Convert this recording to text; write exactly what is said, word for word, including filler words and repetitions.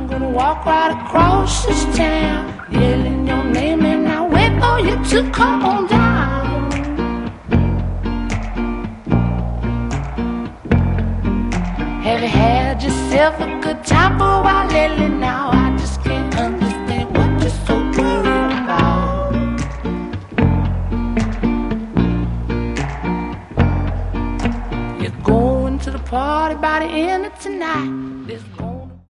gonna walk right across this town, yelling your name, and I'll wait for you to come on down. Have you had yourself a good time for a while lately? Now I just can't understand what you're so worried about. You're going to the party by the end of tonight. This